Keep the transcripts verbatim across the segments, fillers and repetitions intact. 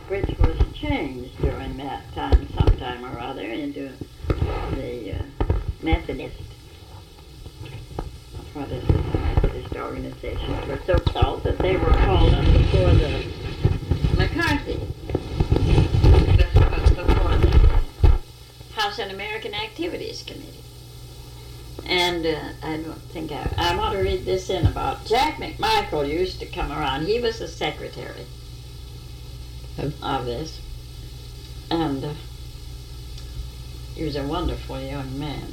which was changed during that time, sometime or other, into the uh, Methodist. What is it? The Methodist organizations were so called that they were called up before the McCarthy, before the House Un-American Activities Committee. And uh, I don't think I, I want to read this in about Jack McMichael used to come around. He was the secretary of this. And uh, he was a wonderful young man.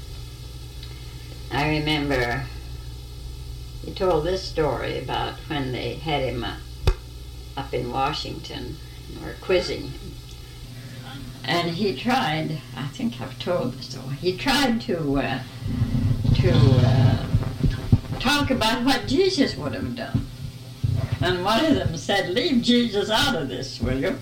I remember he told this story about when they had him uh, up in Washington and were quizzing him. And he tried, I think I've told this story, he tried to uh, to uh, talk about what Jesus would have done. And one of them said, "Leave Jesus out of this, will you?"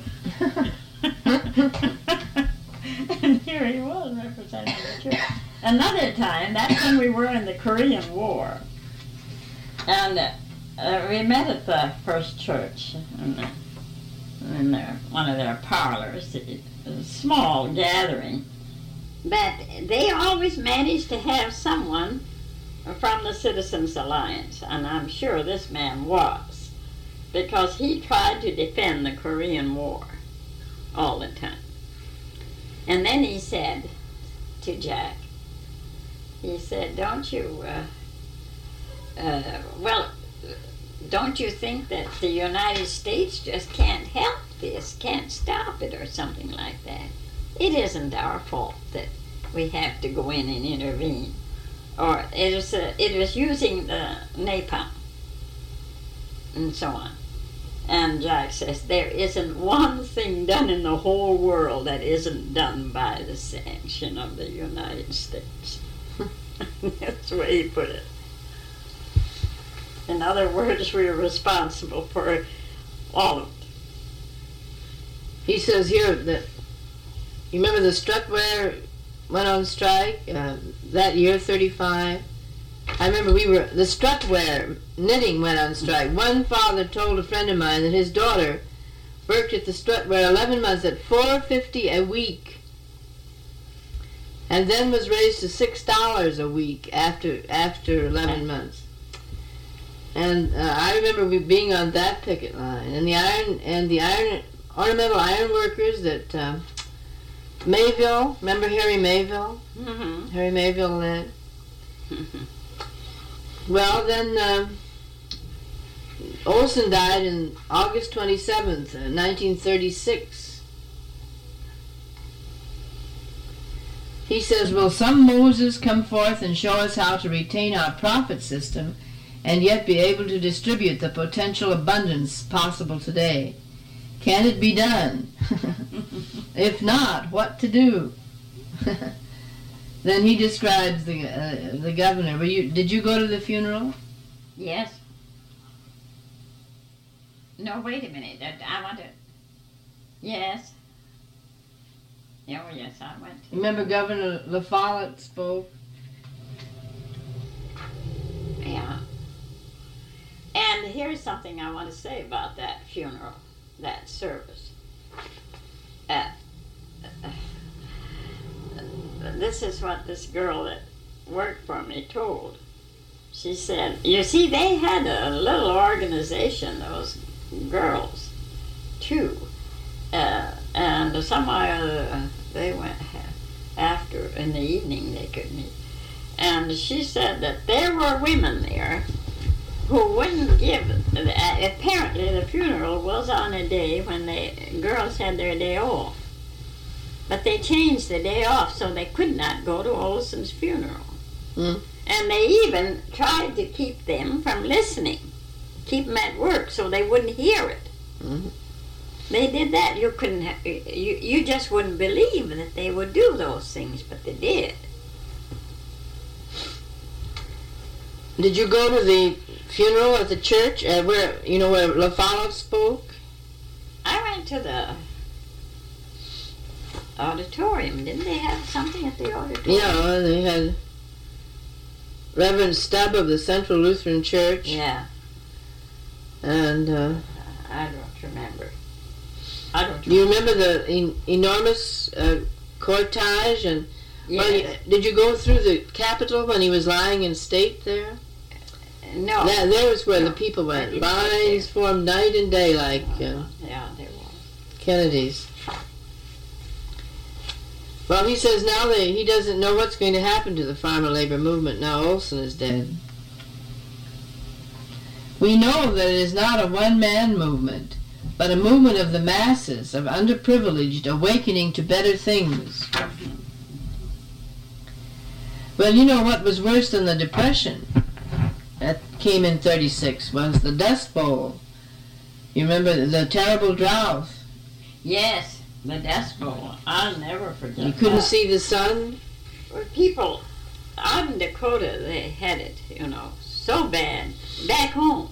And here he was representing the church. Another time, that's when we were in the Korean War. And uh, we met at the First Church in, the, in their, one of their parlors. A small gathering, but they always managed to have someone from the Citizens Alliance, and I'm sure this man was, because he tried to defend the Korean War all the time. And then he said to Jack, he said, don't you, uh, uh, well, don't you think that the United States just can't help this, can't stop it or something like that? It isn't our fault that we have to go in and intervene. Or it was, uh, it was using the napalm and so on. And Jack says, there isn't one thing done in the whole world that isn't done by the sanction of the United States. That's the way he put it. In other words, we are responsible for all of it. He says here that, you remember the Strutware went on strike uh, that year, thirty-five? I remember we were, the Strutware knitting went on strike. One father told a friend of mine that his daughter worked at the Strutware eleven months at four dollars and fifty cents a week, and then was raised to six dollars a week after after eleven months. And uh, I remember we being on that picket line, and the iron and the iron ornamental iron workers that uh, Mayville. Remember Harry Mayville? Mm-hmm. Harry Mayville led. Well, then uh, Olson died on August twenty-seventh, uh, nineteen thirty-six. He says, "Will some Moses come forth and show us how to retain our profit system and yet be able to distribute the potential abundance possible today? Can it be done? If not, what to do?" Then he describes the uh, the governor. Were you? Did you go to the funeral? Yes. No, wait a minute. I, I want to. Yes. Oh, yes, I went. Remember Governor La Follette spoke? Yeah. And here's something I want to say about that funeral, that service. Uh, uh, this is what this girl that worked for me told. She said, you see, they had a little organization, those girls, too. Uh, and somehow uh, they went after, in the evening they could meet. And she said that there were women there who wouldn't give, apparently the funeral was on a day when the girls had their day off. But they changed the day off so they could not go to Olson's funeral. Mm. And they even tried to keep them from listening, keep them at work so they wouldn't hear it. Mm-hmm. They did that. You couldn't, ha- you, you just wouldn't believe that they would do those things, but they did. Did you go to the funeral at the church, uh, where, you know, where La Follette spoke? I went to the auditorium. Didn't they have something at the auditorium? Yeah, they had Reverend Stubb of the Central Lutheran Church. Yeah. And, uh, I don't remember. I don't You remember the en- enormous uh, cortege? And Yeah. well, you- did you go through the Capitol when he was lying in state there? No. That, there was where No, the people I went. didn't go Lines formed night and day like uh, Yeah, there was. Kennedy's. Well, he says now that he doesn't know what's going to happen to the farmer labor movement now Olson is dead. We know that it is not a one-man movement, but a movement of the masses, of underprivileged, awakening to better things. Well, you know what was worse than the Depression that came in thirty-six was the Dust Bowl. You remember the terrible drought? Yes, the Dust Bowl. I'll never forget. You couldn't that. see the sun? Well, people out in Dakota, they had it, you know, so bad back home.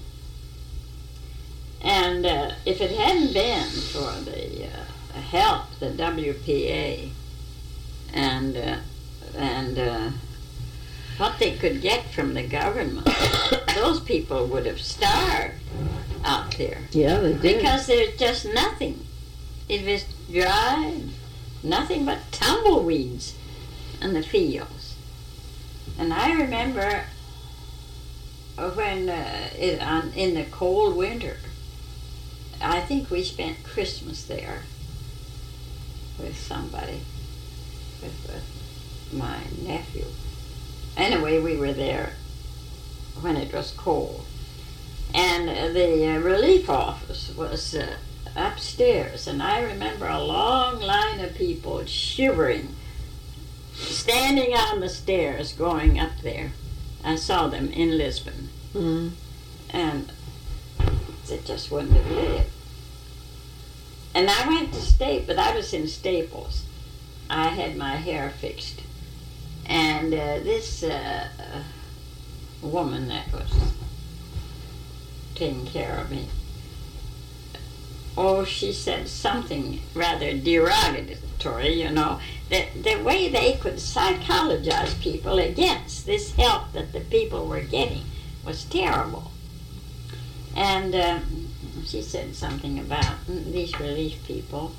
And uh, if it hadn't been for the uh, help, the W P A, and uh, and uh, what they could get from the government, those people would have starved out there. Yeah, they did. Because there's just nothing. It was dry, nothing but tumbleweeds in the fields. And I remember when uh, it, on, in the cold winter, I think we spent Christmas there with somebody, with uh, my nephew. Anyway, we were there when it was cold. And uh, the uh, relief office was uh, upstairs, and I remember a long line of people shivering, standing on the stairs going up there. I saw them in Lisbon. Mm-hmm. And they just wouldn't have lived. And I went to Staples, but I was in Staples. I had my hair fixed. And uh, this uh, uh, woman that was taking care of me, oh, she said something rather derogatory, you know, that the way they could psychologize people against this help that the people were getting was terrible. And uh, she said something about these relief people.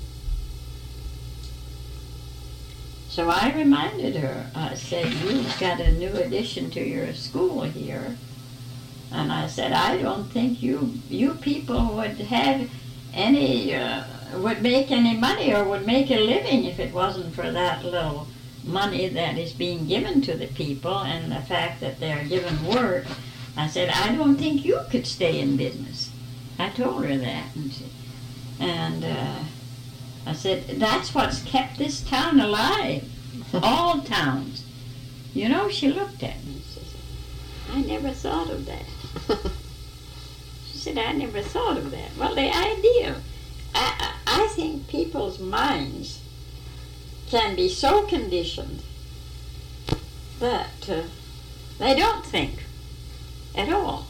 So I reminded her, I said, you've got a new addition to your school here. And I said, I don't think you you people would have any, uh, would make any money or would make a living if it wasn't for that little money that is being given to the people and the fact that they're given work. I said, I don't think you could stay in business. I told her that. And, she, and uh, I said, that's what's kept this town alive. All towns. You know, she looked at me and she said, I never thought of that. She said, I never thought of that. Well, the idea, I, I I think people's minds can be so conditioned that uh, they don't think at all.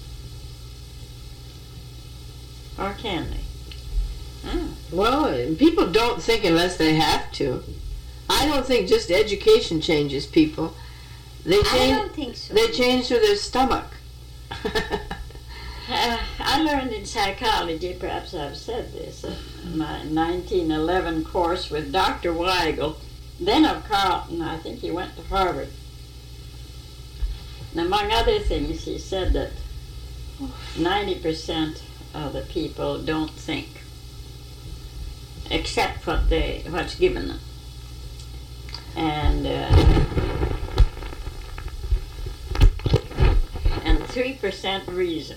Or can they? Oh. Well, people don't think unless they have to. I don't think just education changes people. They change, I don't think so. They change through their stomach. Uh, I learned in psychology, perhaps I've said this, uh, my nineteen eleven course with Doctor Weigel, then of Carleton. I think he went to Harvard. And among other things, he said that ninety percent of the people don't think, except what they what's given them. And uh, and three percent reason.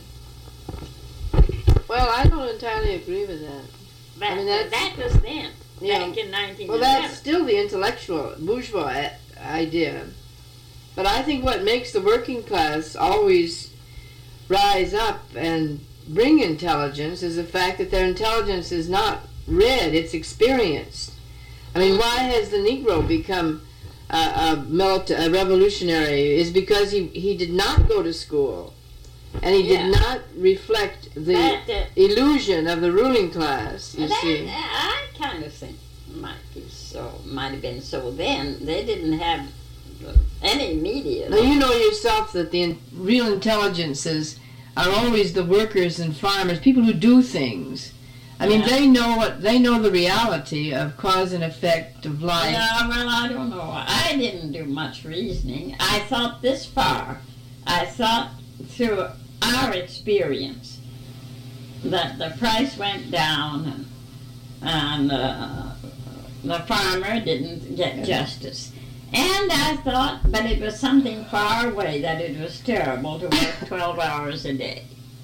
Well, I don't entirely agree with that. But I mean, that's- that was then, Yeah. back in nineteen eleven. Well, that's still the intellectual bourgeois i- idea. But I think what makes the working class always rise up and bring intelligence is the fact that their intelligence is not read, it's experienced. I mean, why has the Negro become a, a, milita- a revolutionary? Is because he, he did not go to school. And he Yeah. did not reflect the But, uh, illusion of the ruling class, you that, see. I kind of think might be so, might have been so then. They didn't have uh, any media. Now, you know yourself that the in- real intelligences are always the workers and farmers, people who do things. I mean, Yeah. they know what they know the reality of cause and effect of life. Yeah, well, I don't know. I didn't do much reasoning. I thought this far. I thought through our experience that the price went down and, and uh, the farmer didn't get justice. And I thought, but it was something far away, that it was terrible to work twelve hours a day.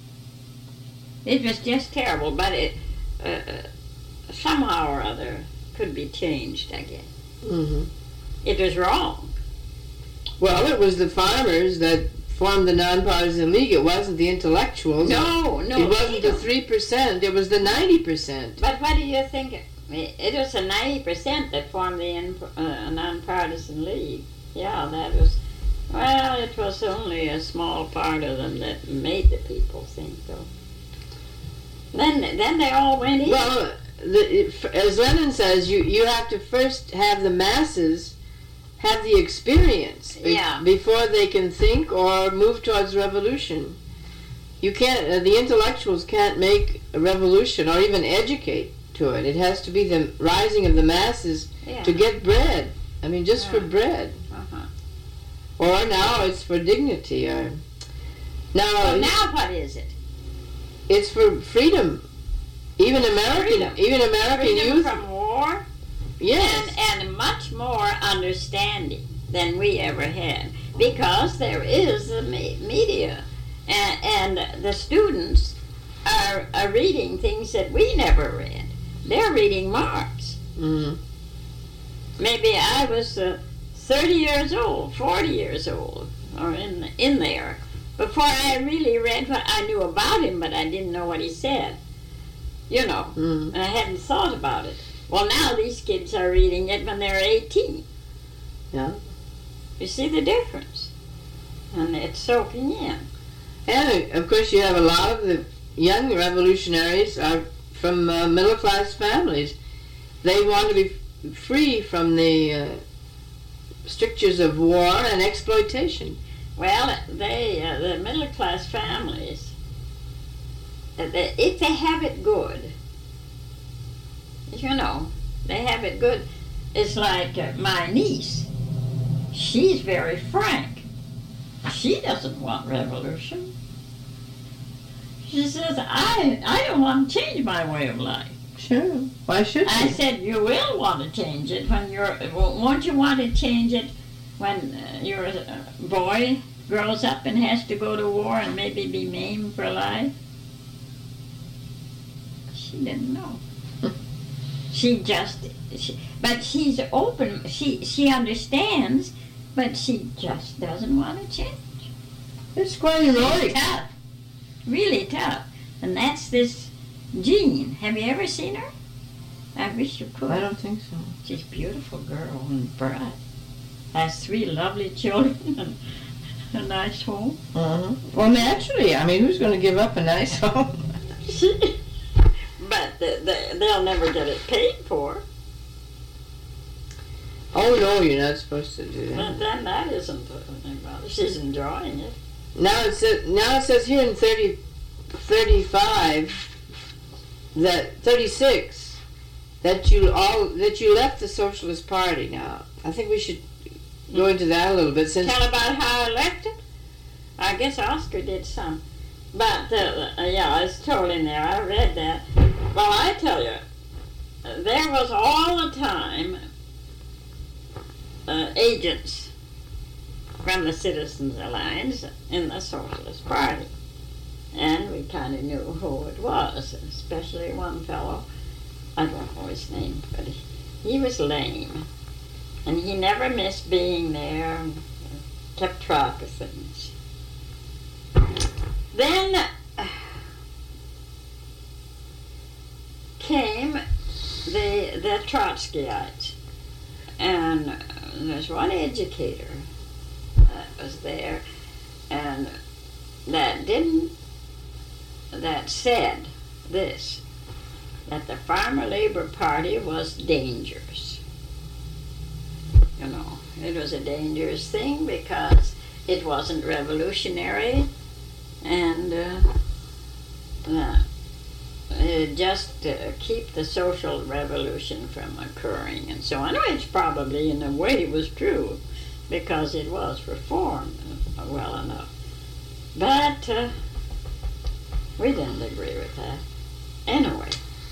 It was just terrible, but it uh, somehow or other could be changed, I guess. Mm-hmm. It was wrong. Well, it was the farmers that formed the nonpartisan league. It wasn't the intellectuals. No, no. It wasn't they the don't. three percent. It was the ninety percent. But what do you think? It it was the ninety percent that formed the in, uh, nonpartisan league. Yeah, that was. Well, it was only a small part of them that made the people think, though. Then, then they all went in. Well, the, if, as Lenin says, you, you have to first have the masses have the experience be- Yeah. before they can think or move towards revolution. You can't. Uh, the intellectuals can't make a revolution or even educate to it. It has to be the rising of the masses yeah. to get bread. I mean, just for Yeah. bread. Uh-huh. Or now it's for dignity. Or now, Well, now what is it? it's for freedom. Even American, Freedom. even American Freedom youth. from war Yes. and, and much more understanding than we ever had, because there is the me- media, and, and the students are, are reading things that we never read. They're reading Marx. Mm. Maybe I was uh, thirty years old, forty years old, or in in there, before I really read what I knew about him, but I didn't know what he said. You know, Mm. and I hadn't thought about it. Well, now these kids are reading it when they're eighteen. Yeah. You see the difference? And it's soaking in. And of course, you have a lot of the young revolutionaries are from uh, middle class families. They want to be f- free from the uh, strictures of war and exploitation. Well, they, uh, the middle class families, uh, they, if they have it good, you know, they have it good. It's like uh, my niece. She's very frank. She doesn't want revolution. She says, I, I don't want to change my way of life. Sure. Why should I you? said, you will want to change it when you're, well, won't you want to change it when uh, your uh, boy grows up and has to go to war and maybe be maimed for life? She didn't know. She just, she, but she's open, she, she understands, but she just doesn't want to change. It's quite She's heroic. tough, really tough. And that's this Jean. Have you ever seen her? I wish you could. I don't think so. She's a beautiful girl and bright. Has three lovely children and a nice home. Uh-huh. Well, naturally, I mean, who's going to give up a nice home? She, but the, the, they'll never get it paid for. Oh, no, you're not supposed to do But that. then that isn't the thing about it. She's enjoying it. Now it says, now it says here in thirty, thirty-five, that, thirty-six, that you all, that you left the Socialist Party now. I think we should go into that a little bit since... Tell about how I left it? I guess Oscar did some. But, uh, uh, yeah, it's told in there. I read that. Well, I tell you, uh, there was all the time uh, agents from the Citizens Alliance in the Socialist Party. And we kind of knew who it was, especially one fellow. I don't know his name, but he, he was lame. And he never missed being there and kept track of things. Then uh, came the, the Trotskyites. And uh, there's one educator that was there and that didn't, that said this, that the Farmer Labor Party was dangerous. You know, it was a dangerous thing because it wasn't revolutionary, and uh, uh, uh, just uh, keep the social revolution from occurring and so on, which probably in a way was true because it was reformed uh, well enough. But uh, we didn't agree with that. Anyway,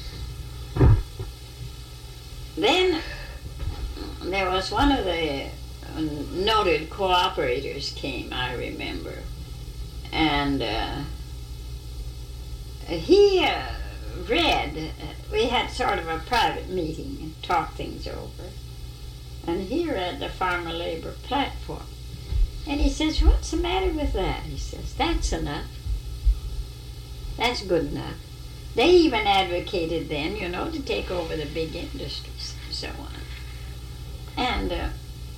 then there was one of the noted cooperators came, I remember, and uh, he uh, read, we had sort of a private meeting and talked things over, and he read the Farmer Labor Platform. And he says, what's the matter with that? He says, that's enough. That's good enough. They even advocated then, you know, to take over the big industries and so on. And, uh,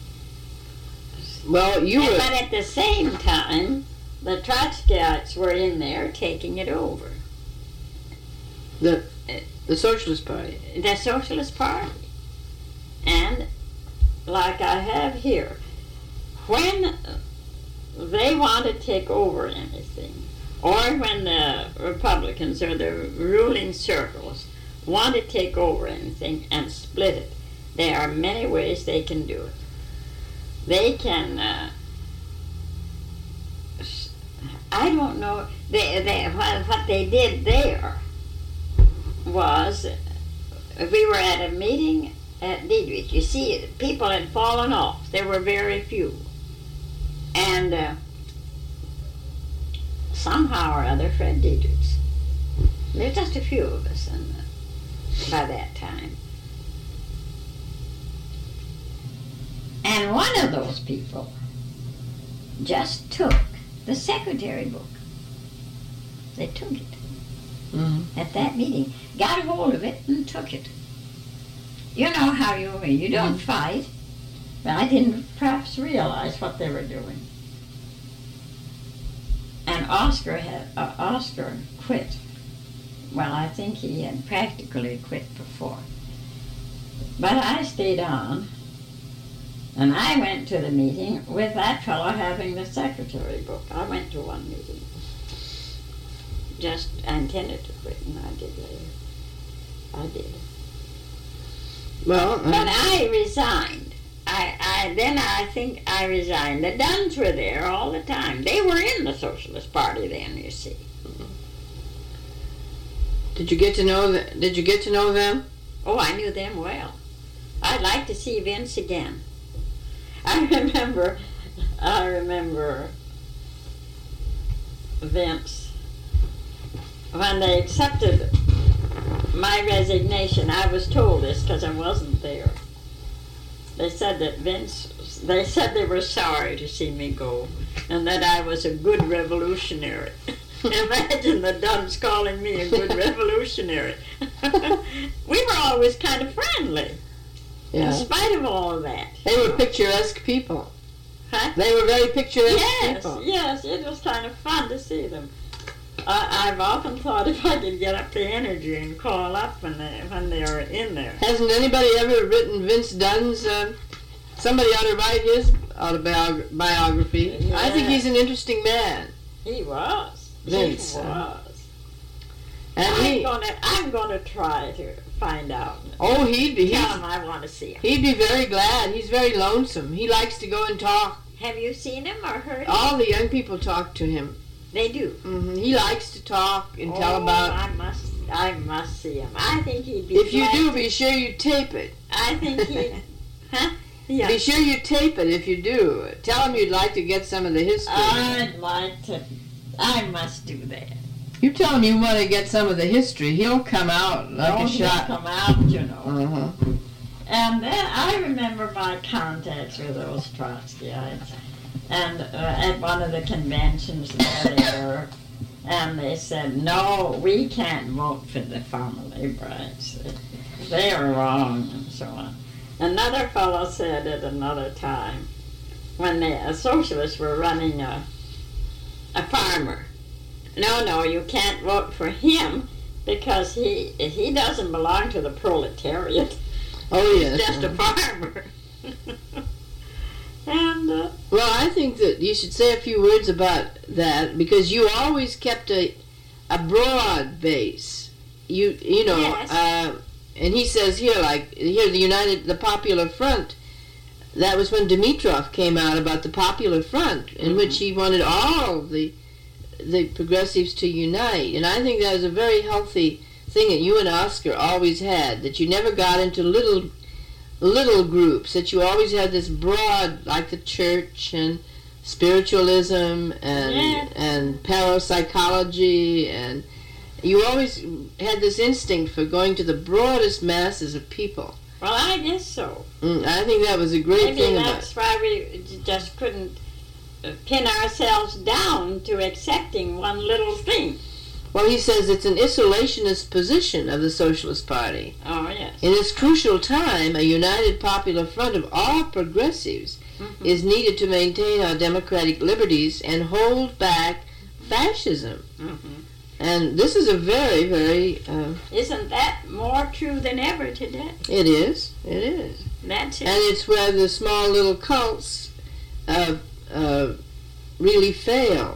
well, you and were... but at the same time, the Trotskyites were in there taking it over. The, the Socialist Party. The Socialist Party. And, like I have here, when they want to take over anything, or when the Republicans or the ruling circles want to take over anything and split it, there are many ways they can do it. They can, uh, I don't know, they, they, what, what they did there was, we were at a meeting at Diedrich. You see, people had fallen off. There were very few. And uh, somehow or other, Fred Diedrichs. There's just a few of us in the, by that time. And one of those people just took the secretary book. They took it Mm-hmm. at that meeting, got a hold of it and took it. You know how you you don't Mhm. fight. But I didn't perhaps realize what they were doing. And Oscar had uh, Oscar quit. Well, I think he had practically quit before. But I stayed on, and I went to the meeting with that fellow having the secretary book. I went to one meeting. Just I intended to quit, and I did later. I did. Well, But uh, I resigned. I, I then I think I resigned. The Dunns were there all the time. They were in the Socialist Party then, you see. did you get to know the, Did you get to know them? Oh, I knew them well. I'd like to see Vince again. I remember, I remember Vince, when they accepted my resignation. I was told this because I wasn't there. They said that Vince, they said they were sorry to see me go and that I was a good revolutionary. Imagine the Dunns calling me a good revolutionary. We were always kind of friendly, Yeah. in spite of all of that. They were picturesque people. Huh? They were very picturesque Yes, people. yes, it was kind of fun to see them. I, I've often thought if I could get up the energy and call up when they when they were in there. Hasn't anybody ever written Vince Dunn's? Uh, somebody ought to write his autobiography. Yeah. I think he's an interesting man. He was. Vince, He uh, was. And I'm he, gonna I'm gonna try to find out. oh, he'd be Tell he's, him I want to see him. he'd be very glad. He's very lonesome. He likes to go and talk. Have you seen him or heard him? All the young people talk to him. They do. hmm He likes to talk and tell Oh, about. I must I must see him. I think he'd be. If you glad do, to- be sure you tape it. I think he. Huh? Yeah. Be sure you tape it if you do. Tell him you'd like to get some of the history. I'd like to. I must do that. You tell him you want to get some of the history. He'll come out like Oh, a he'll shot. come out, you know. Uh-huh. And then I remember my contacts with those Trotskyites. And uh, at one of the conventions there they were, and they said, no, we can't vote for the Farmer Laborites. They are wrong, and so on. Another fellow said at another time, when the uh, socialists were running a, a farmer, no, no, you can't vote for him because he he doesn't belong to the proletariat. Oh, He's yes. just a farmer. And uh, Well, I think that you should say a few words about that because you always kept a, a broad base. you you know, Yes. uh, and he says here, like here, the United, the Popular Front. That was when Dimitrov came out about the Popular Front, in Mhm. which he wanted all the the progressives to unite. And I think that was a very healthy thing that you and Oscar always had. That you never got into little little groups. That you always had this broad, like the church and spiritualism and Yeah. and parapsychology, and you always had this instinct for going to the broadest masses of people. Well, I guess so. Mm, I think that was a great Maybe thing about it. that's why we j- just couldn't uh, pin ourselves down to accepting one little thing. Well, he says it's an isolationist position of the Socialist Party. Oh, yes. In this crucial time, a united popular front of all progressives Mhm. is needed to maintain our democratic liberties and hold back fascism. Mhm. And this is a very, very, uh, Isn't that more true than ever today? it is, it is. That's it. And it's where the small little cults uh, uh, really fail.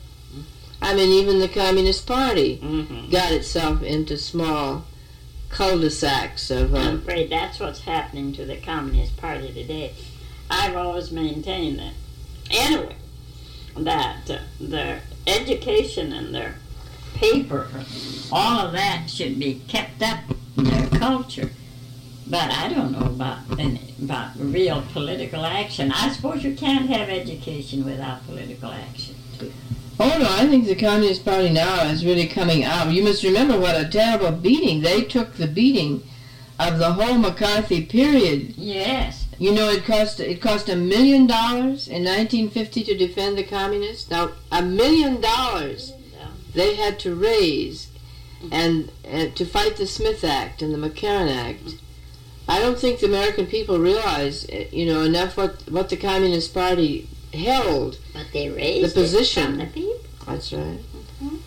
I mean, even the Communist Party Mhm. got itself into small cul-de-sacs of... Uh, I'm afraid that's what's happening to the Communist Party today. I've always maintained that. Anyway, that uh, their education and their paper, all of that should be kept up in their culture. But I don't know about any, about real political action. I suppose you can't have education without political action. Oh no, I think the Communist Party now is really coming out. You must remember what a terrible beating. They took the beating of the whole McCarthy period. Yes. You know, it cost it cost a million dollars in nineteen fifty to defend the communists. Now, a million dollars they had to raise and, and to fight the Smith Act and the McCarran Act. I don't think the American people realize, eh, you know, enough what, what the Communist Party held. But they raised The position. it from the people. That's right. Mhm.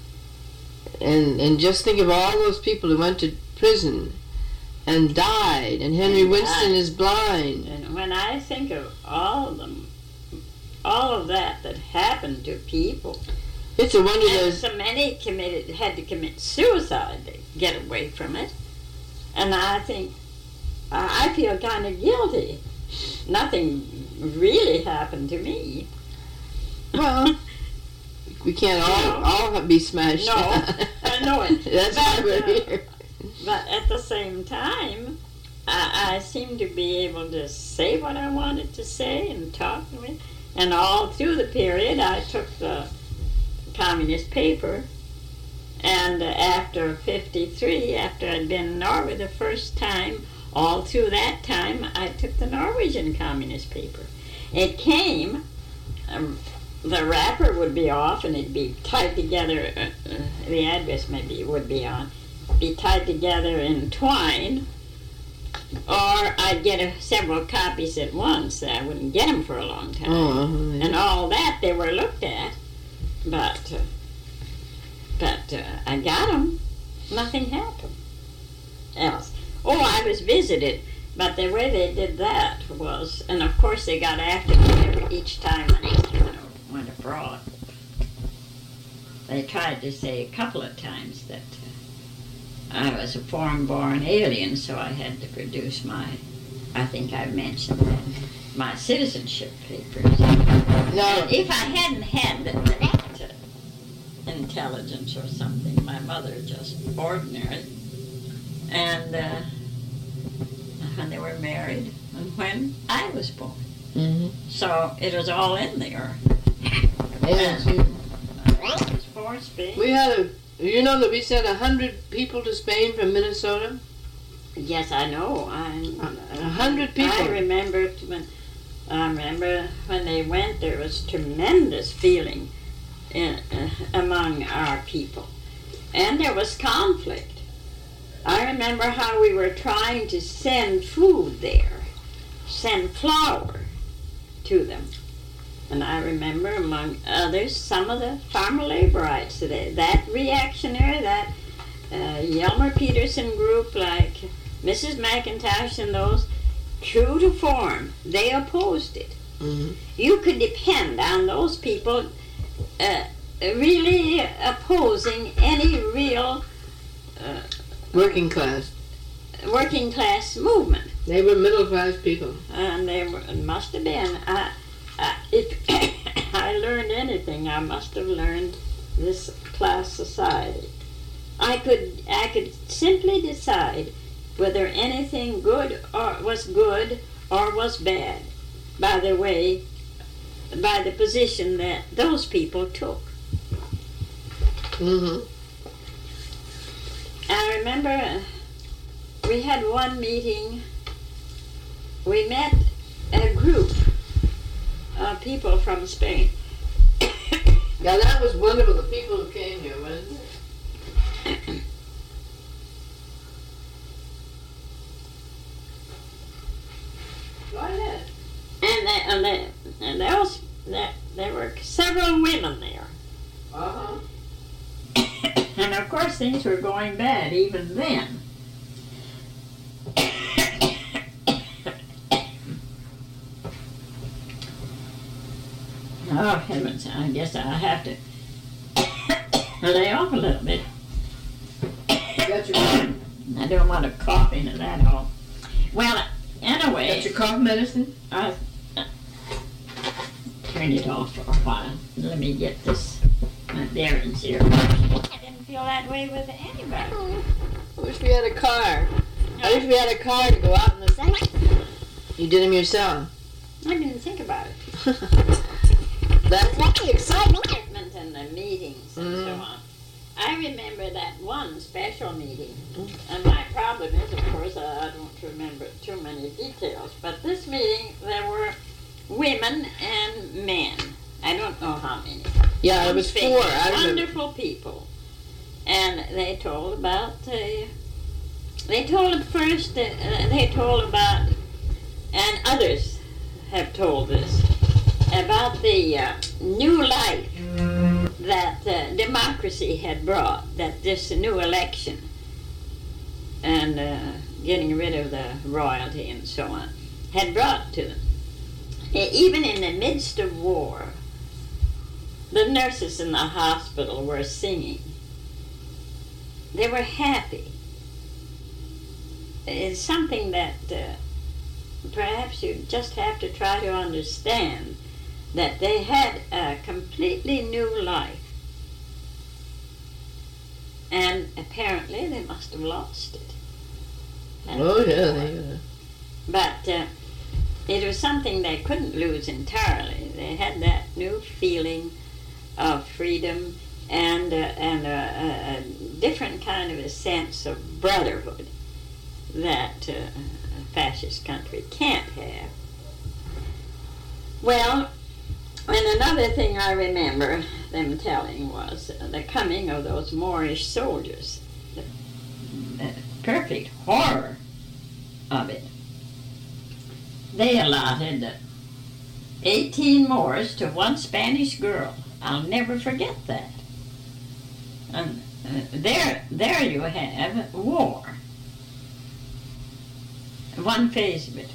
And and just think of all those people who went to prison and died, and Henry And Winston died. is blind. And when I think of all of them, all of that that happened to people, It's a wonder and there's... so many committed had to commit suicide to get away from it, and I think I I feel kind of guilty. Nothing really happened to me. Well, we can't all, No. all be smashed. No, I know it. That's why But, we're uh, here. But at the same time, I, I seem to be able to say what I wanted to say and talk with. And all through the period, I took the communist paper. And uh, after fifty-three, after I'd been in Norway the first time, all through that time, I took the Norwegian communist paper. It came, um, the wrapper would be off and it'd be tied together, uh, uh, the address maybe would be on, be tied together in twine, or I'd get a, several copies at once. I wouldn't get them for a long time. Oh, uh-huh, And all that they were looked at, but uh, but uh, I got them. Nothing happened else. Oh, I was visited, but the way they did that was, and of course they got after me every, each time I you know, went abroad. They tried to say a couple of times that uh, I was a foreign-born alien, so I had to produce my, I think I mentioned that, my citizenship papers. no, And if I hadn't had that uh, intelligence or something, my mother just ordinary, and uh, when they were married, and when I was born. mhm. So it was all in there. Yes, you- It was for Spain. we had a, you know that we sent a hundred people to Spain from Minnesota? Yes, I know. I, A hundred people. I remember t- when I remember when they went. There was tremendous feeling in, uh, among our people, and there was conflict. I remember how we were trying to send food there, send flour to them. And I remember, among others, some of the farmer laborites today. That reactionary, that uh, Yelmer Peterson group, like Missus McIntosh and those, true to form, they opposed it. Mhm. You could depend on those people uh, really opposing any real uh, Working class. working class movement. They were middle class people. And they were, it must have been. I, I, if I learned anything, I must have learned this class society. I could I could simply decide whether anything good or was good or was bad by the way, by the position that those people took. Mm-hmm. I remember we had one meeting. We met a group of people from Spain. Yeah, that was wonderful, the people who came here, wasn't it? Go ahead. And, they, and, they, and there, was, there, there were several women there. Uh-huh. And of course things were going bad even then. Oh heavens, I guess I have to lay off a little bit. Got your, I don't want to cough into that all. Well, anyway. got your cough medicine? I uh, turned it off for a while. Let me get this, my bearings here. I didn't feel that way with anybody. I wish we had a car. I wish we had a car to go out in the sun. You did them yourself. I didn't think about it. That's Very excitement in the meetings and Mm. so on. I remember that one special meeting, and my problem is, of course, I I don't remember too many details, but this meeting, there were women and men. I don't know how many. Yeah, it was four. I remember. Wonderful people. And they told about, uh, they told first, uh, they told about, and others have told this, about the uh, new life that uh, democracy had brought, that this new election and uh, getting rid of the royalty and so on had brought to them. E- Even in the midst of war, the nurses in the hospital were singing. They were happy. It's something that uh, perhaps you just have to try to understand, that they had a completely new life. And apparently they must have lost it. That's Oh, what it yeah. was. They, uh, But uh, it was something they couldn't lose entirely. They had that new feeling of freedom and, uh, and a, a, a different kind of a sense of brotherhood that uh, a fascist country can't have. Well, and another thing I remember them telling was the coming of those Moorish soldiers. The, the perfect horror of it. They allotted eighteen Moors to one Spanish girl. I'll never forget that. And uh, there, there you have war. One phase of it.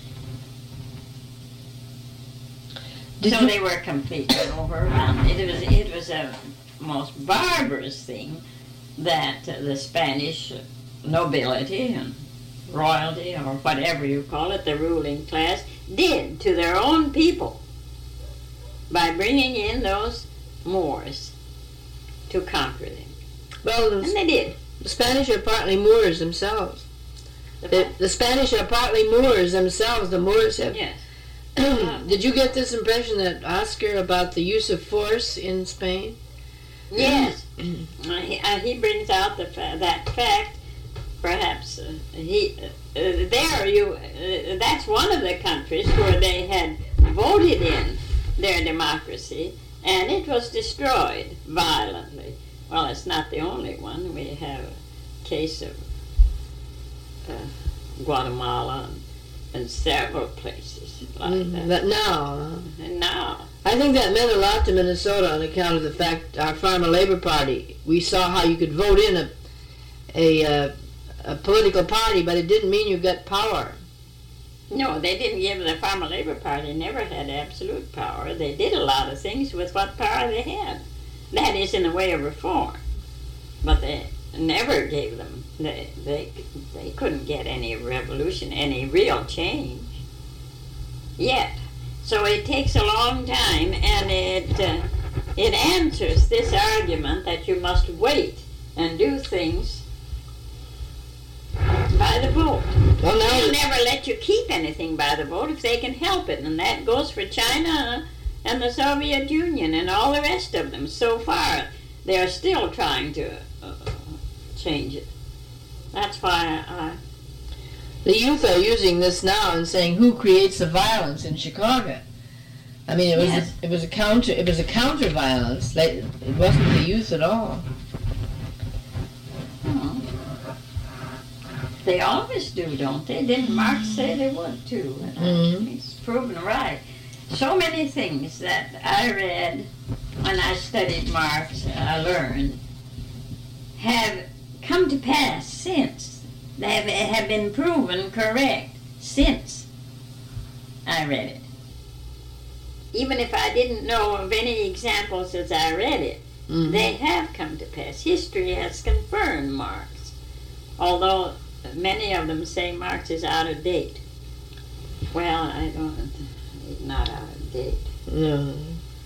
Did so you- they were completely overrun. It was it was a most barbarous thing that uh, the Spanish nobility and royalty, or whatever you call it, the ruling class, did to their own people by bringing in those Moors to conquer them. well, the, And they did. the Spanish are partly Moors themselves. The The, fact- the Spanish are partly Moors themselves. The Moors have. yes. Did you get this impression that Oscar about the use of force in Spain? Yes. Uh, he, uh, he brings out the fa- that fact. Perhaps uh, he uh, uh, there you. Uh, that's one of the countries where they had voted in their democracy, and it was destroyed violently. Well, it's not the only one. We have a case of uh, Guatemala and, and several places like Mhm, that. That now. uh, And now, I think that meant a lot to Minnesota on account of the fact our Farmer Labor Party. We saw how you could vote in a a, uh, a political party, but it didn't mean you got power. no, they didn't give the Farmer Labor Party, never had absolute power. They did a lot of things with what power they had. That is in the way of reform. But they never gave them, they, they, they couldn't get any revolution, any real change yet. So it takes a long time, and it, uh, it answers this argument that you must wait and do things by the vote. Well, now They'll never let you keep anything by the vote if they can help it, and that goes for China and the Soviet Union and all the rest of them. So far, they're still trying to uh, change it. That's why I... the youth are using this now and saying, "Who creates the violence in Chicago?" I mean, it was Yes. a, it was a counter it was a counter violence. They, it wasn't the youth at all. Hmm. They always do, don't they? Didn't Marx say they would too? And Mhm. He's proven right. So many things that I read when I studied Marx, I learned, have come to pass since. They have, have been proven correct since I read it. Even if I didn't know of any examples as I read it, Mhm. they have come to pass. History has confirmed Marx, although many of them say Marx is out of date. Well, I don't, he's not out of date. No.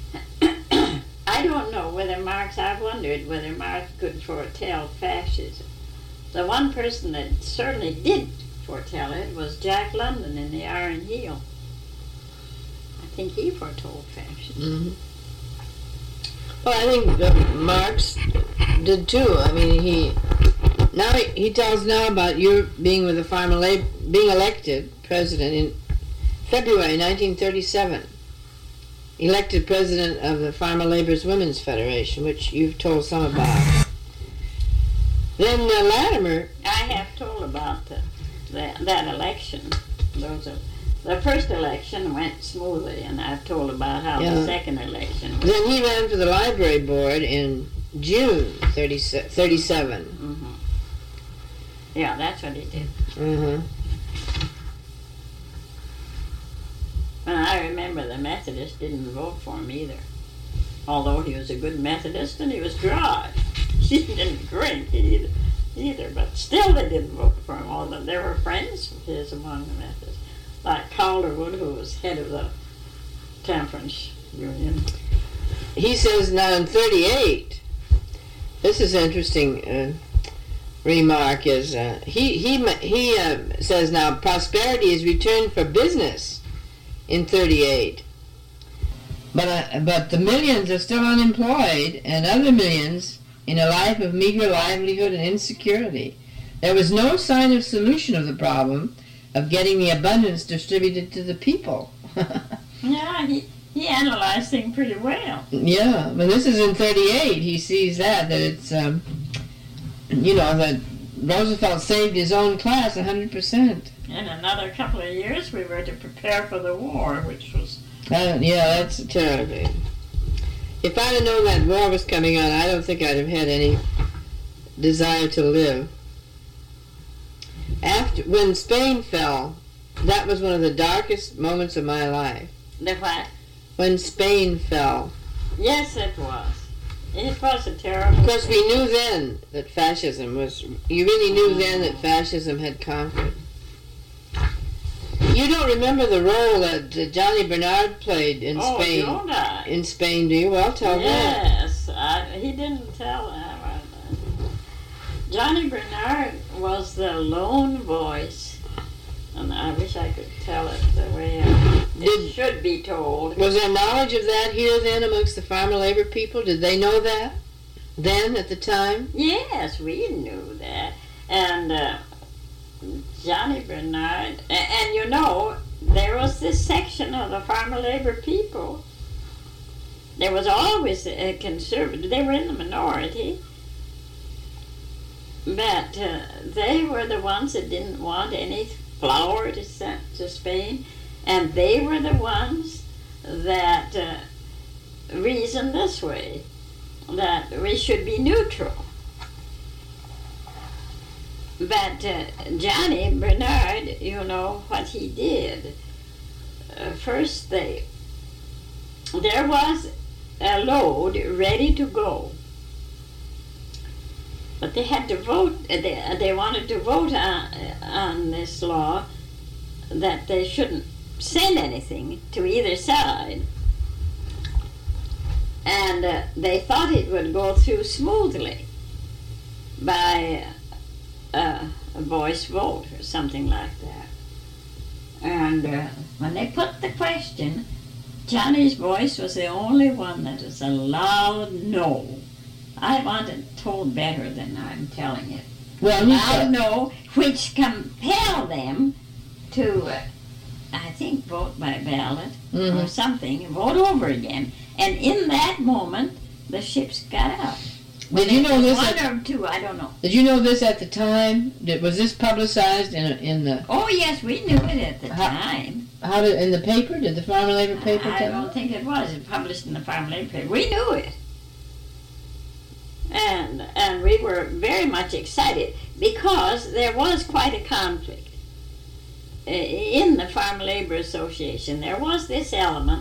I don't know whether Marx, I've wondered whether Marx could foretell fascism. The one person that certainly did foretell it was Jack London in the Iron Heel. I think he foretold fascism. Mhm. Well, I think uh, Marx did too. I mean, he now he, he tells now about your being with the Farmer Lab, being elected president in February nineteen thirty-seven. Elected president of the Farmer Labor's Women's Federation, which you've told some about. Then uh, Latimer, I have told about the, the, that election. Those are, the first election went smoothly, and I've told about how Yeah. the second election went. then he ran for the library board in June thirty-seven. Mm-hmm. Yeah, that's what he did. Uh-huh. And I remember the Methodists didn't vote for him either. Although he was a good Methodist and he was dry. He didn't drink either, either, but still they didn't vote for him. Although there were friends of his among the Methodists, like Calderwood, who was head of the Temperance Union. He says now in thirty-eight, this is interesting uh, remark, is uh, he, he, he uh, says now prosperity is returned for business in thirty-eight. But, uh, but the millions are still unemployed, and other millions in a life of meager livelihood and insecurity. There was no sign of solution of the problem of getting the abundance distributed to the people. Yeah, he, he analyzed things pretty well. Yeah, but this is in thirty-eight. He sees that, that it's, um, you know, that Roosevelt saved his own class one hundred percent. In another couple of years, we were to prepare for the war, which was... Uh, yeah, that's terrible. If I'd have known that war was coming on, I don't think I'd have had any desire to live. After, when Spain fell, that was one of the darkest moments of my life. The what? When Spain fell. Yes, it was. It was a terrible... Because we knew then that fascism was... You really knew then that fascism had conquered. You don't remember the role that uh, Johnny Bernard played in oh, Spain? don't I? In Spain, do you? Well, tell that. Yes, I, he didn't tell that. Johnny Bernard was the lone voice, and I wish I could tell it the way I, it Did- should be told. Was there knowledge of that here then amongst the farmer labor people? Did they know that then at the time? Yes, we knew that. And uh, Johnny Bernard, and, and you know, there was this section of the farmer labor people. There was always a conservative. They were in the minority. But uh, they were the ones that didn't want any flour to send to Spain. And they were the ones that uh, reasoned this way, that we should be neutral. But uh, Johnny Bernard, you know what he did. Uh, first, they there was a load ready to go. but they had to vote. They, they wanted to vote on, on this law that they shouldn't send anything to either side. And uh, they thought it would go through smoothly by uh, a voice vote or something like that. And uh, when they put the question, Johnny's voice was the only one that was a loud no. I want it told better than I'm telling it. Well, Loud no, which compelled them to, uh, I think, vote by ballot Mhm. or something, vote over again. And in that moment, the ships got out. Did you know this? One At, or two, I don't know. did you know this at the time? Did, was this publicized in in the Oh yes, we knew it at the How- time. how did in the paper? Did the Farmer Labor paper I tell? don't think it was. It published in the Farm Labor paper. We knew it. And and we were very much excited because there was quite a conflict. I- In the Farm Labor Association, there was this element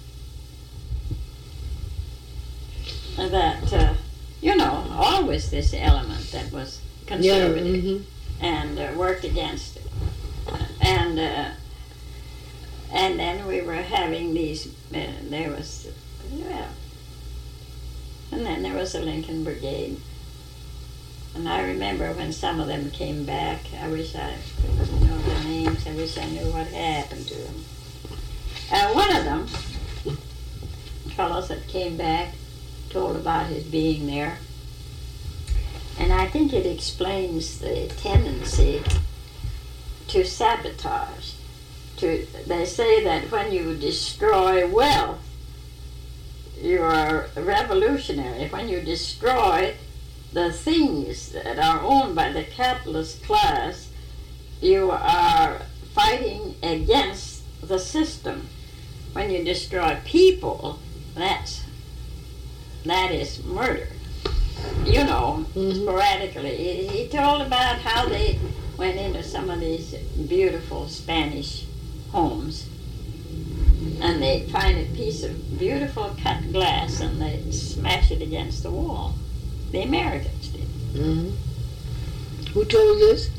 that, uh, you know, always this element that was Yeah. conservative mhm. and uh, worked against it. And uh, and then we were having these, uh, there was, yeah. And then there was the Lincoln Brigade. And I remember when some of them came back, I wish I could know their names, I wish I knew what happened to them. Uh, one of them, fellows that came back, told about his being there. And I think it explains the tendency to sabotage. To, they say that when you destroy wealth, you are revolutionary. When you destroy the things that are owned by the capitalist class, you are fighting against the system. When you destroy people, that's that is murder. You know, Mhm. sporadically. He, he told about how they went into some of these beautiful Spanish homes, and they find a piece of beautiful cut glass and they smash it against the wall. The Americans did. Mhm. Who told this?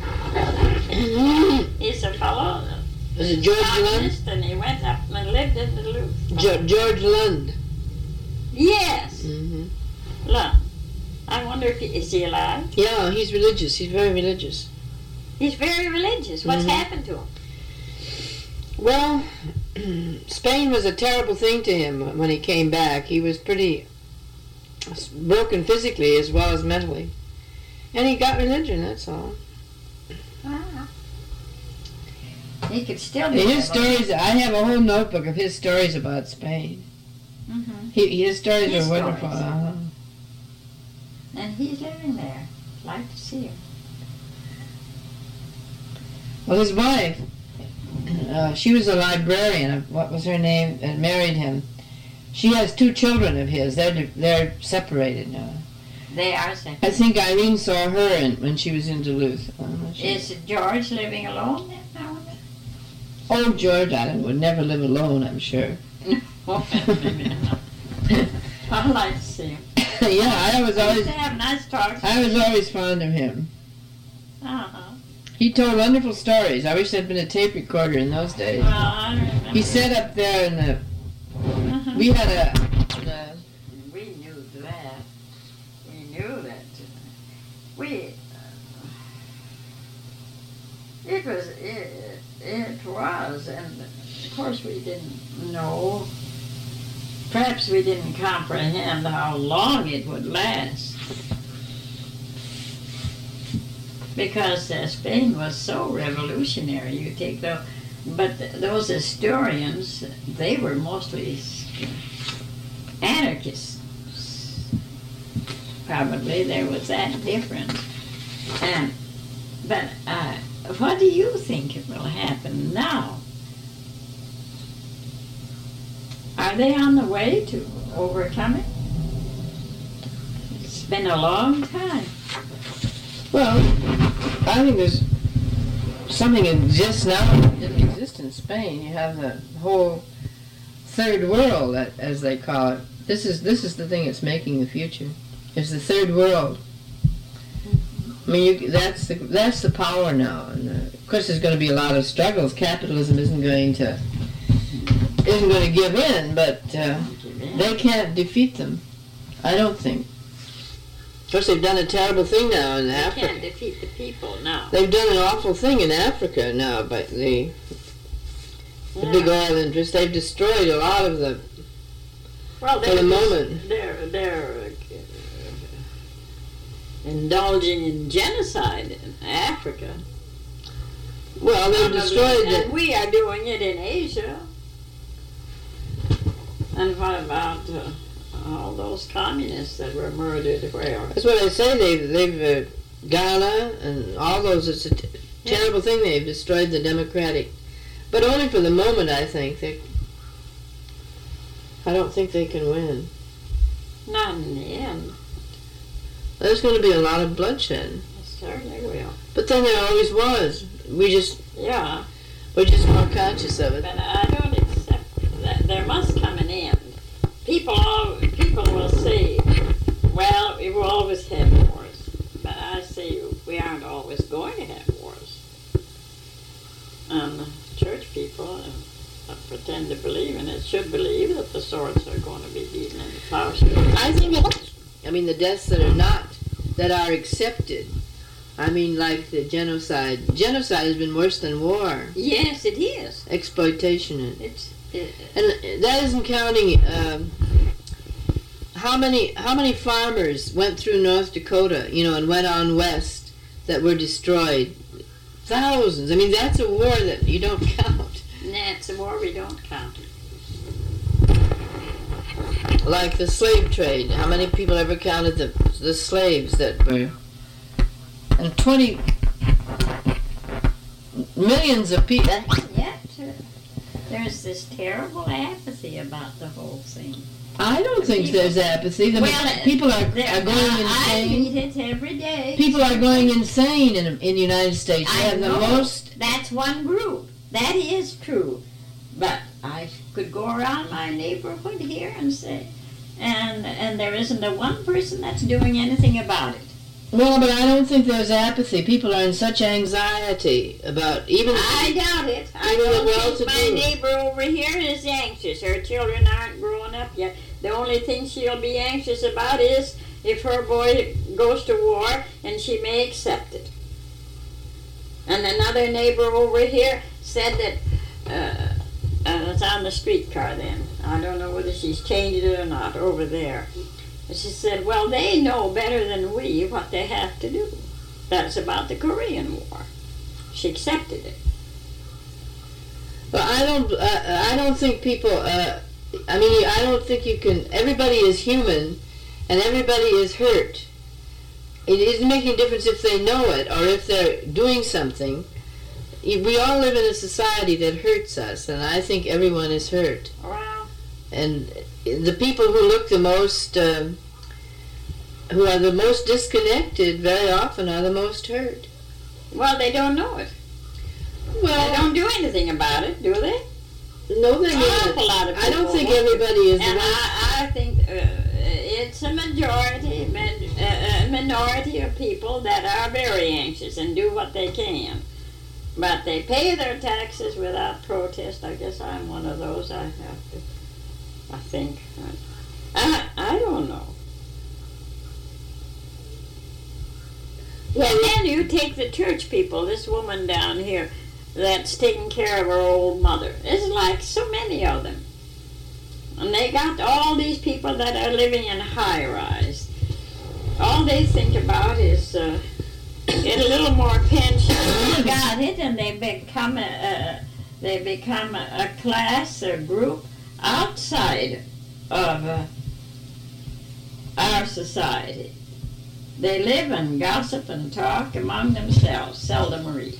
He's a fellow, Was it George Lund? communist, and he went up and lived in Duluth. Jo- George Lund. Yes, hmm look. I wonder if he is he alive? Yeah, he's religious. He's very religious. He's very religious. What's Mhm. happened to him? Well, Spain was a terrible thing to him when he came back. He was pretty broken physically as well as mentally. And he got religion, that's all. Ah. He could still be. And his alive. stories, I have a whole notebook of his stories about Spain. Mhm. He, his stories His are wonderful. stories. Uh-huh. And he's living there. Like to see him. Well, his wife, uh, she was a librarian, of what was her name, and married him. She has two children of his. They're they're separated now. They are saying. I think Eileen saw her in, when she was in Duluth. I'm not sure. Is George living alone then now? Oh, George Allen would never live alone, I'm sure. Well, maybe not. I'd like to see him. Yeah, I was They always have nice talks. I was always fond of him. Uh-huh. He told wonderful stories. I wish there'd been a tape recorder in those days. Well, I remember. He sat up there in the. Uh-huh. We had a. a We knew that. We knew that. uh, We. Uh, it was. It, it was, and of course we didn't know. Perhaps we didn't comprehend how long it would last. Because uh, Spain was so revolutionary. You take the, but th- those historians, they were mostly anarchists. Probably there was that difference. And, but uh, what do you think will happen now? Are they on the way to overcome it? It's been a long time. well, I think there's something that exists now that didn't exist in Spain. You have the whole third world, a- as they call it. This is this is the thing that's making the future. It's the third world. I mean, you, that's the that's the power now, and uh, of course there's going to be a lot of struggles. Capitalism isn't going to isn't going to give in, but uh, they can't defeat them. I don't think. Of course, they've done a terrible thing now in They Africa. can't defeat the people now. They've done an awful thing in Africa now, but the the Yeah. big oil interests. They've destroyed a lot of the. Well, for they're the just- moment. They're they're uh, indulging in genocide in Africa. Well, they've destroyed and it. we are doing it in Asia. And what about uh, all those communists that were murdered where? That's what I say. They've they've uh, Ghana and all those. It's a t- terrible thing. They've destroyed the democratic, but only for the moment. I think they. I don't think they can win. Not in the end. There's going to be a lot of bloodshed. It certainly will. But then there always was. We just Yeah, we're just more conscious of it. but I don't accept that. There must come an end. People, all, people will say, well, we will always have wars. But I say we aren't always going to have wars. And church people uh, pretend to believe in it should believe that the swords are going to be beaten and the plowshares. I think it's, I mean, the deaths that are not, that are accepted. I mean, like the genocide. Genocide has been worse than war. Yes, it is. Exploitation. It's it, And that isn't counting um, how many how many farmers went through North Dakota, you know, and went on west that were destroyed. Thousands. I mean, that's a war that you don't count. that's a war we don't count. Like the slave trade. How many people ever counted the the slaves that were? And twenty millions of people. Yet uh, there's this terrible apathy about the whole thing. I don't think People- there's apathy. The Well, people are, There- are going I, I insane. read it every day. People are going insane in in the United States. They I have the know. most. That's one group. That is true. But I could go around my neighborhood here and say, and and there isn't a one person that's doing anything about it. Well, but I don't think there's apathy. People are in such anxiety about even. I doubt it. I Even the don't think my well-to-do. neighbor over here is anxious. Her children aren't growing up yet. The only thing she'll be anxious about is if her boy goes to war, and she may accept it. And another neighbor over here said that uh, uh, it's on the streetcar then. I don't know whether she's changed it or not over there. And she said, well, they know better than we what they have to do. That's about the Korean War. She accepted it. But I don't. Uh, I don't think people. Uh, I mean, I don't think you can. Everybody is human, and everybody is hurt. It isn't making a difference if they know it or if they're doing something. We all live in a society that hurts us, and I think everyone is hurt. Well, And the people who look the most, um, who are the most disconnected, very often are the most hurt. well, they don't know it. They Well, don't do anything about it, do they? no, they An awful don't. lot of I don't people think won't. everybody is the And one. I, I think uh, it's a majority, min, uh, a minority of people that are very anxious and do what they can. But they pay their taxes without protest. I guess I'm one of those. I have to, I think. I, I don't know. Well, And then you take the church people, this woman down here that's taking care of her old mother. There's like so many of them. And they got all these people that are living in high rise. All they think about is uh, get a little more pension. They got it, and they become a, a they become a, a class, a group outside of uh, our society. They live and gossip and talk among themselves, seldom read.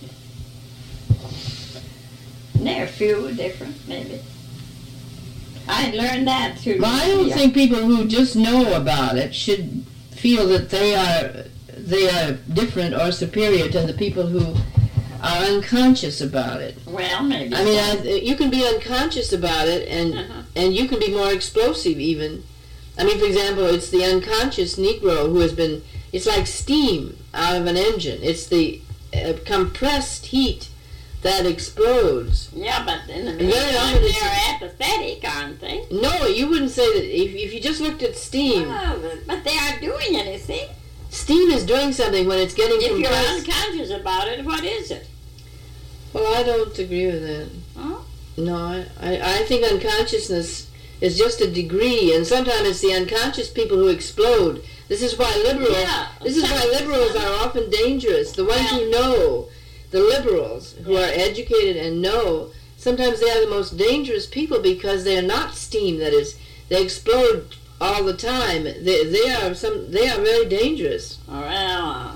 And they're few, different, maybe. I learned that through. Well, I don't media. think people who just know about it should feel that they are they are different or superior to the people who are unconscious about it. Well, maybe. I mean, so. I, you can be unconscious about it, and Uh-huh. and you can be more explosive even. I mean, for example, it's the unconscious Negro who has been it's like steam out of an engine. It's the uh, compressed heat that explodes. Yeah, but in the very meantime, often it's- they're apathetic, aren't they? No, you wouldn't say that. If, if you just looked at steam, Oh, but- but they aren't doing anything. steam is doing something when it's getting If you're compressed. unconscious about it, what is it? Well, I don't agree with that. Huh? No, I, I, I think unconsciousness is just a degree, and sometimes it's the unconscious people who explode. This is why liberals. Yeah, this is why liberals are often dangerous. The ones Well- who know, the liberals who Yeah. are educated and know, sometimes they are the most dangerous people because they are not steam. That is, they explode all the time. They, they are some. They are very dangerous. Well,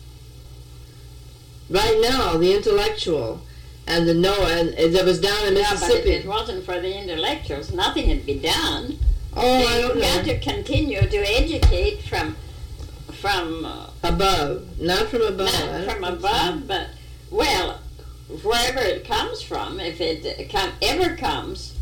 Right now, the intellectual and the know, and, and that was down in yeah, but if Mississippi. it wasn't for the intellectuals, nothing would be done. Oh, I They've don't got know. to continue to educate from, from uh, Above, not from above. I not don't from think so. above, but well, wherever it comes from, if it come, ever comes,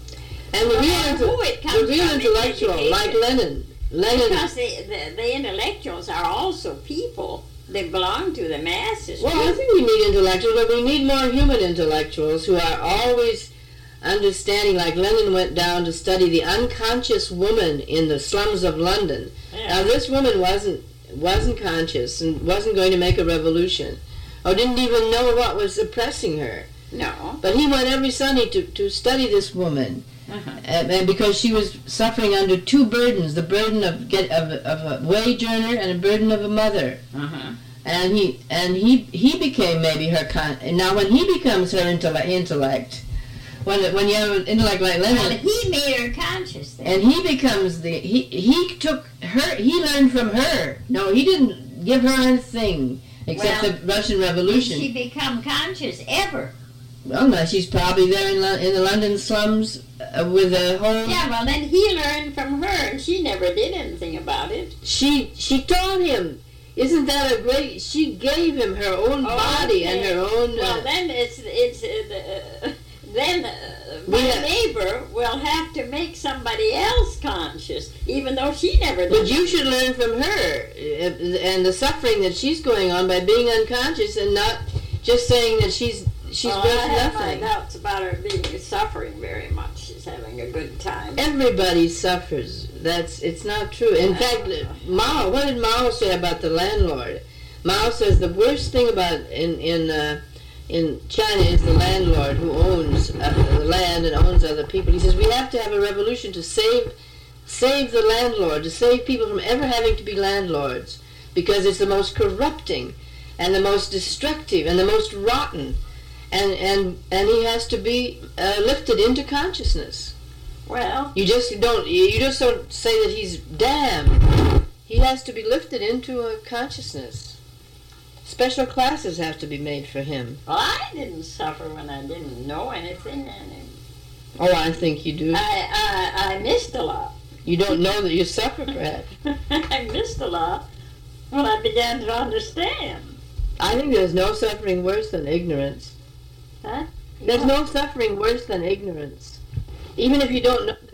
And the no real, matter who inte- it comes the real from, it's intellectual, education. like Lenin. Lenin. because the, the the intellectuals are also people. They belong to the masses. Well, I too. think we need intellectuals, but we need more human intellectuals who are always understanding. Like Lenin went down to study the unconscious woman in the slums of London. Yeah. Now, this woman wasn't wasn't conscious and wasn't going to make a revolution, or didn't even know what was oppressing her. No. But he went every Sunday to, to study this woman. Uh-huh. Uh, and because she was suffering under two burdens, the burden of get of, of a wage earner and a burden of a mother. Uh-huh. And he and he he became maybe her con. And now when he becomes her intellect, intellect when when you have an intellect like Well, Lenin, he made her conscious then. and he becomes the he he took her. He learned from her. No, he didn't give her anything except Well, the Russian Did Revolution. she become conscious ever? Well, no, she's probably there in, Lo- in the London slums uh, with a home. Yeah, well then he learned from her and she never did anything about it. She she taught him. Isn't that a great? She gave him her own Oh, body and okay. her own. Well Uh, then it's, it's, uh, the, then uh, We my have- neighbor will have to make somebody else conscious, even though she never did. but you should learn from her uh, and the suffering that she's going on by being unconscious and not just saying that she's she's well, worth I have my nothing. doubts about her being suffering very much. She's having a good time. Everybody suffers. That's it's not true. In fact, Mao. What did Mao say about the landlord? Mao says the worst thing about in in uh, in China is the landlord who owns uh, the land and owns other people. He says we have to have a revolution to save save the landlord, to save people from ever having to be landlords, because it's the most corrupting and the most destructive and the most rotten. And, and and he has to be uh, lifted into consciousness. Well, You just don't you just don't say that he's damned. He has to be lifted into a consciousness. Special classes have to be made for him. well, I didn't suffer when I didn't know anything, and Oh, I think you do. I, I, I missed a lot. You don't know that you suffer, perhaps. I missed a lot when I began to understand. I think there's no suffering worse than ignorance. Huh? There's no suffering worse than ignorance. Even if you don't know